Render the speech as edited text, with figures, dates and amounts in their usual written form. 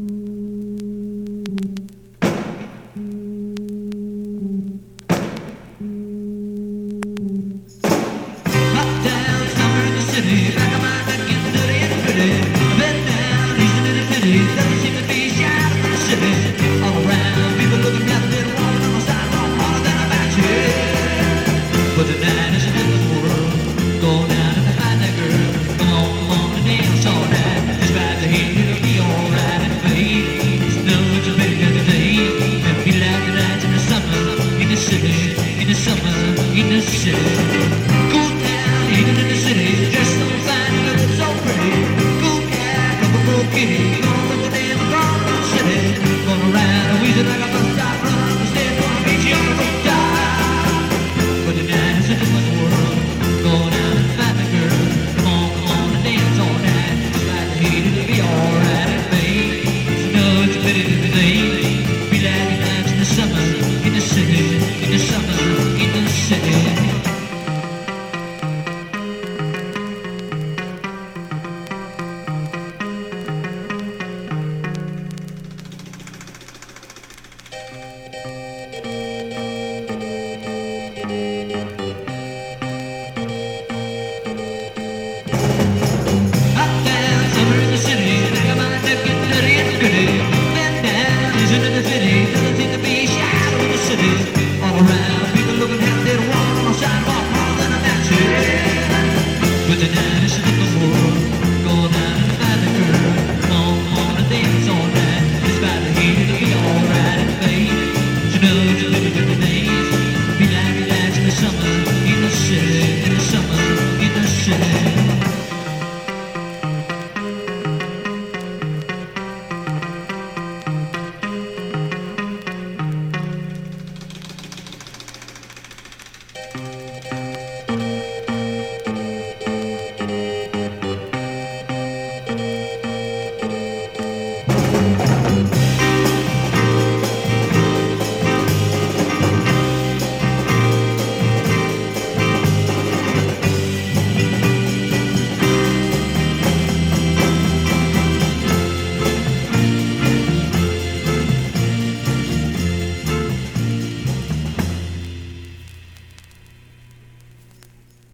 Uptown, summer in the city, like a mind that gets dirty and pretty. Bed down, easy to the pity, doesn't seem to be shy in the city. All around, people looking left and walking on the sidewalk harder than a battery. But tonight is a different world. Go down and find that girl. Come on and dance all night. It's right to hit, it'll be alright. And babe, it's no too late every day. And we like the nights in the summer, in the city, in the summer, in the city. Go down, even in the city, just so fine, you look so pretty. Go cat, go kitty,